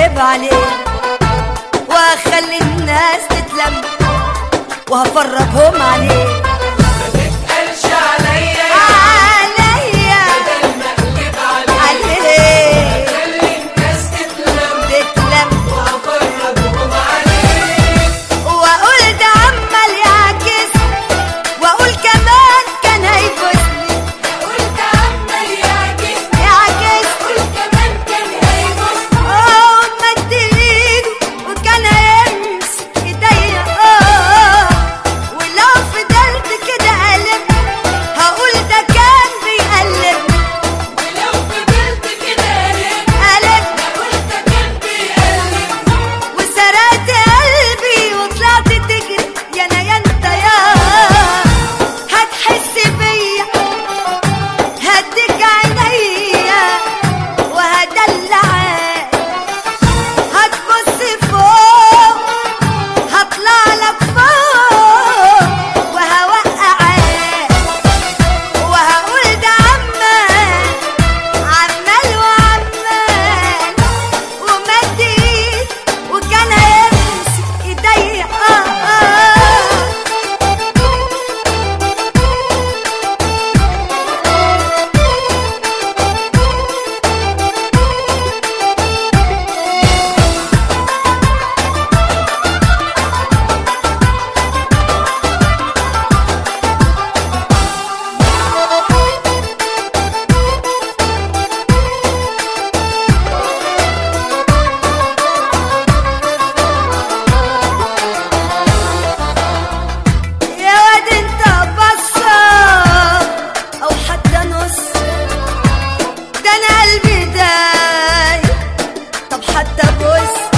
اقلب عليه واخلي الناس تتلم وهفرجهم عليه. ما تتقلش عليا بدل ما اقلب عليه خلي الناس تتلم وهفرجهم عليه. واقول ده عمال يعكس واقول كمان كان هيبوسني اقول ده عمال يعكس يعكس اقول كمان كان هيبوسني. مد ايده وكان هيمسك ايديا ولو فضلت كده قلب هقول ده كان بيقلبني ولو فضلت كده قلب هقول ده كان بيقلبني. وسرقت قلبي وطلعت تجري يا انا يا انت يا هتحس بيا هديك عينيا وهدلعك هتبص فوق هطلع لك فوق وهوقعك وهقول ده عمال وعمال ومد ايد وكان هيمسك ايديا يا واد انت بصة او حتى نص ده انا قلبي دايب طب حتى بص